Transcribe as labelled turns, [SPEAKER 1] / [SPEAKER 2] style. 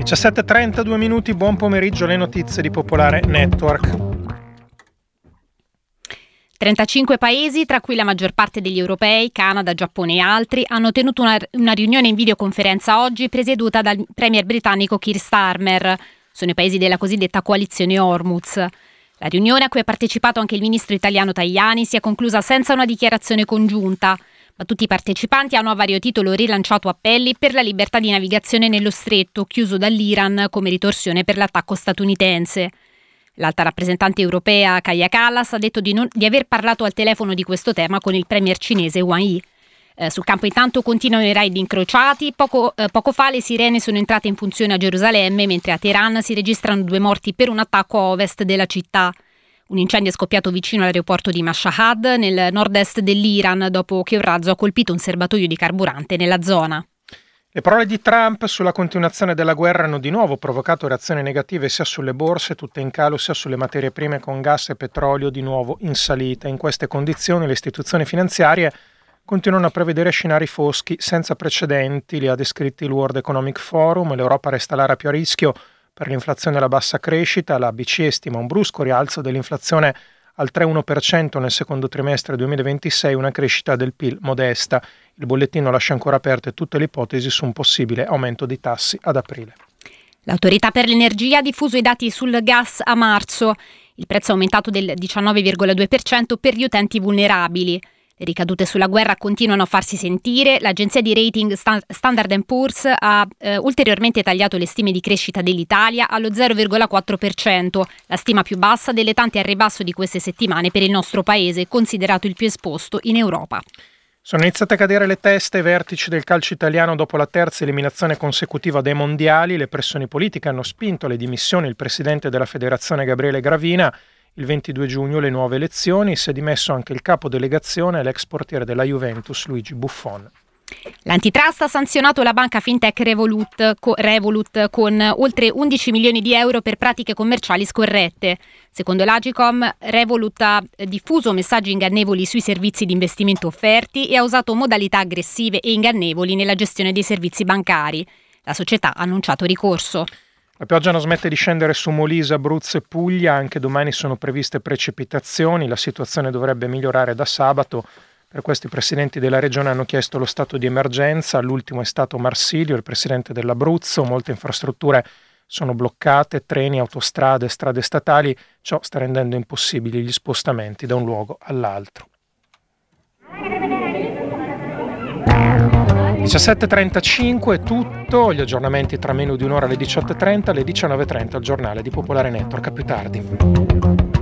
[SPEAKER 1] 17:32 minuti, buon pomeriggio, le notizie di Popolare Network.
[SPEAKER 2] 35 paesi, tra cui la maggior parte degli europei, Canada, Giappone e altri, hanno tenuto una riunione in videoconferenza oggi presieduta dal premier britannico Keir Starmer. Sono i paesi della cosiddetta coalizione Hormuz. La riunione, a cui ha partecipato anche il ministro italiano Tajani, si è conclusa senza una dichiarazione congiunta, ma tutti i partecipanti hanno a vario titolo rilanciato appelli per la libertà di navigazione nello stretto, chiuso dall'Iran come ritorsione per l'attacco statunitense. L'alta rappresentante europea Kaja Kallas ha detto di aver parlato al telefono di questo tema con il premier cinese Wang Yi. Sul campo intanto continuano i raid incrociati. Poco fa le sirene sono entrate in funzione a Gerusalemme, mentre a Teheran si registrano 2 morti per un attacco a ovest della città. Un incendio è scoppiato vicino all'aeroporto di Mashhad, nel nord-est dell'Iran, dopo che un razzo ha colpito un serbatoio di carburante nella zona.
[SPEAKER 1] Le parole di Trump sulla continuazione della guerra hanno di nuovo provocato reazioni negative sia sulle borse, tutte in calo, sia sulle materie prime con gas e petrolio di nuovo in salita. In queste condizioni le istituzioni finanziarie continuano a prevedere scenari foschi senza precedenti, li ha descritti il World Economic Forum. L'Europa resta l'area più a rischio per l'inflazione e la bassa crescita. La BCE stima un brusco rialzo dell'inflazione al 3,1% nel secondo trimestre 2026, una crescita del PIL modesta. Il bollettino lascia ancora aperte tutte le ipotesi su un possibile aumento di tassi ad aprile.
[SPEAKER 2] L'autorità per l'energia ha diffuso i dati sul gas a marzo. Il prezzo è aumentato del 19,2% per gli utenti vulnerabili. Le ricadute sulla guerra continuano a farsi sentire. L'agenzia di rating Standard & Poor's ha ulteriormente tagliato le stime di crescita dell'Italia allo 0,4%, la stima più bassa delle tante al ribasso di queste settimane per il nostro paese, considerato il più esposto in Europa.
[SPEAKER 1] Sono iniziate a cadere le teste ai vertici del calcio italiano dopo la terza eliminazione consecutiva dai mondiali. Le pressioni politiche hanno spinto alle dimissioni il presidente della federazione Gabriele Gravina. Il 22 giugno le nuove elezioni, si è dimesso anche il capo delegazione e l'ex portiere della Juventus Luigi Buffon.
[SPEAKER 2] L'antitrust ha sanzionato la banca fintech Revolut con oltre 11 milioni di euro per pratiche commerciali scorrette. Secondo l'Agicom, Revolut ha diffuso messaggi ingannevoli sui servizi di investimento offerti e ha usato modalità aggressive e ingannevoli nella gestione dei servizi bancari. La società ha annunciato ricorso.
[SPEAKER 1] La pioggia non smette di scendere su Molise, Abruzzo e Puglia, anche domani sono previste precipitazioni, la situazione dovrebbe migliorare da sabato. Per questo i presidenti della regione hanno chiesto lo stato di emergenza, l'ultimo è stato Marsilio, il presidente dell'Abruzzo, molte infrastrutture sono bloccate, treni, autostrade, strade statali, ciò sta rendendo impossibili gli spostamenti da un luogo all'altro. 17:35 è tutto, gli aggiornamenti tra meno di un'ora alle 18:30, alle 19:30 al giornale di Popolare Network. A più tardi.